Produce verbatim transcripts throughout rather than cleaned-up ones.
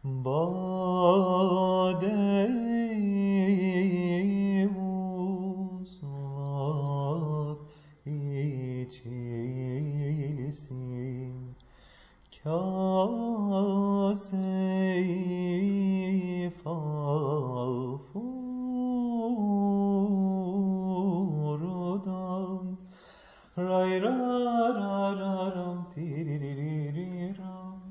Bade vuslat içilsin, kâse-i fağfurdan. Ray ra ra ra ram tiriririram.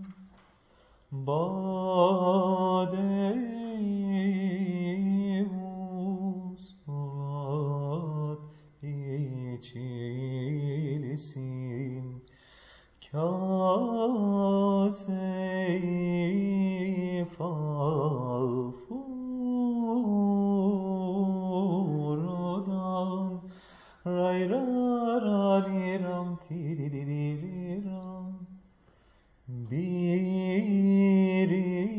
Bade vuslat içilsin, kâse-i fağfurdan. Ray ra ra li ram tiriririram. Bir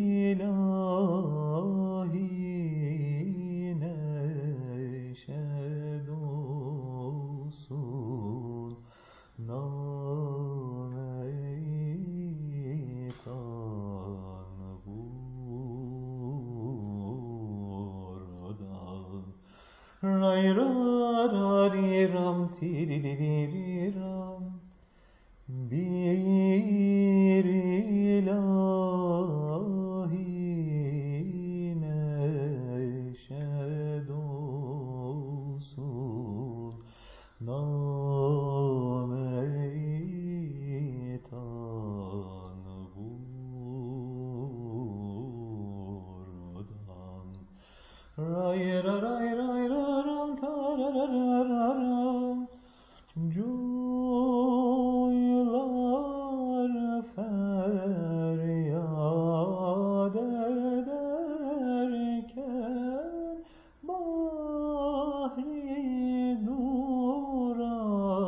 ilahi neşed olsun, name-i tanburdan. Ray ra ra li ram tiriririram. Bir ilahi neşed olsun, name-i tanburdan. Ray ra ray ray ra ram tararararam. Cuylar feryat ederken, bahri dura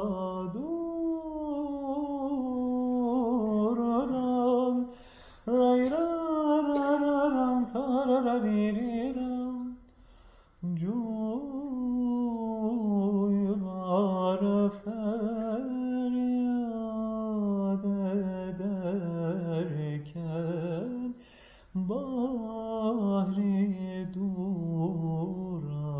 durdan. Ray ra ra ra ram tararariram. Cuylar feryat ederken, bahri dura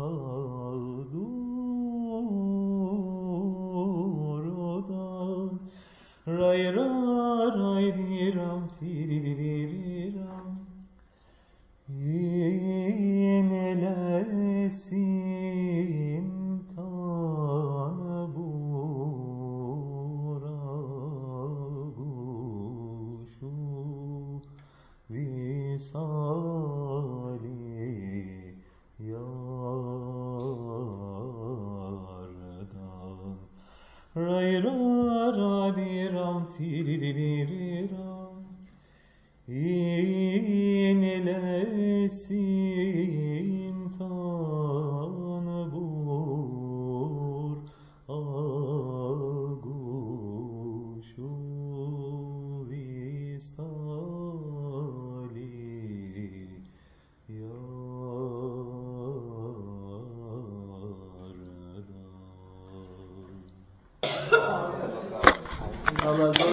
durdan. Ray ra ray li ram tiriririram. İnlesin tanbura kuşu visali yardan. Ray ra ra li ram tiriririram. İnlesin